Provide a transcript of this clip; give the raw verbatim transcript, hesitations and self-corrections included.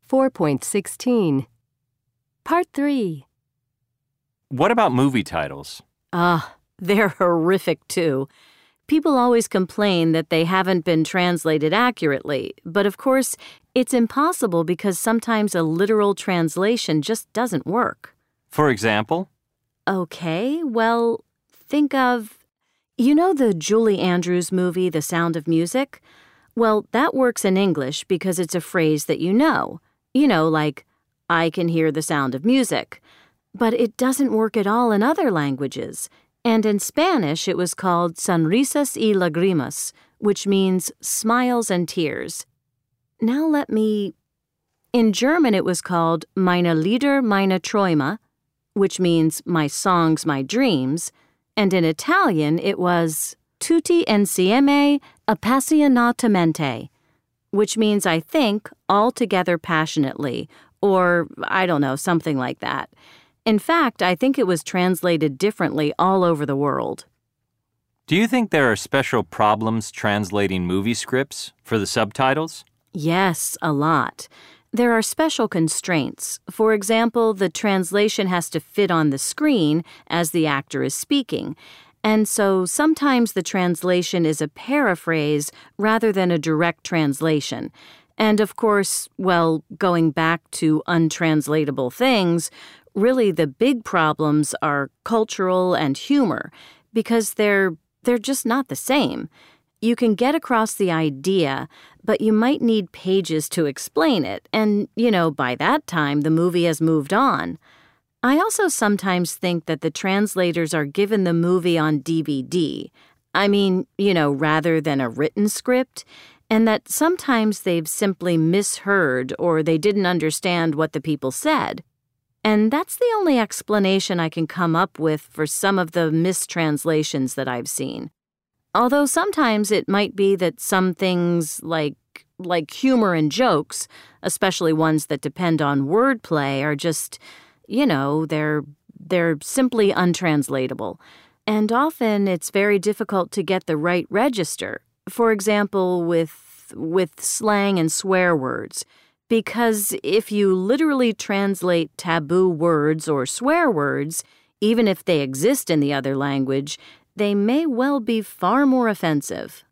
four point sixteen. Part three. What about movie titles? Ah, they're horrific too. People always complain that they haven't been translated accurately, but of course, it's impossible because sometimes a literal translation just doesn't work. For example? Okay, well, think of, you know the Julie Andrews movie, The Sound of Music? Well, that works in English because it's a phrase that you know. You know, like, I can hear the sound of music. But it doesn't work at all in other languages. And in Spanish, it was called sonrisas y lágrimas, which means smiles and tears. Now let me... In German, it was called Meine Lieder, meine Träume, which means my songs, my dreams. And in Italian, it was tutti insieme appassionatamente, which means I think all together passionately, or I don't know, something like that. In fact, I think it was translated differently all over the world. Do you think there are special problems translating movie scripts for the subtitles? Yes, a lot. There are special constraints. For example, the translation has to fit on the screen as the actor is speaking. And so sometimes the translation is a paraphrase rather than a direct translation. And of course, well, going back to untranslatable things, really the big problems are cultural and humor, because they're they're just not the same. You can get across the idea, but you might need pages to explain it, and, you know, by that time the movie has moved on. I also sometimes think that the translators are given the movie on D V D. I mean, you know, rather than a written script, and that sometimes they've simply misheard or they didn't understand what the people said. And that's the only explanation I can come up with for some of the mistranslations that I've seen. Although sometimes it might be that some things like like humor and jokes, especially ones that depend on wordplay, are just, you know, they're they're simply untranslatable. And often it's very difficult to get the right register. For example, with with slang and swear words. Because if you literally translate taboo words or swear words, even if they exist in the other language, they may well be far more offensive.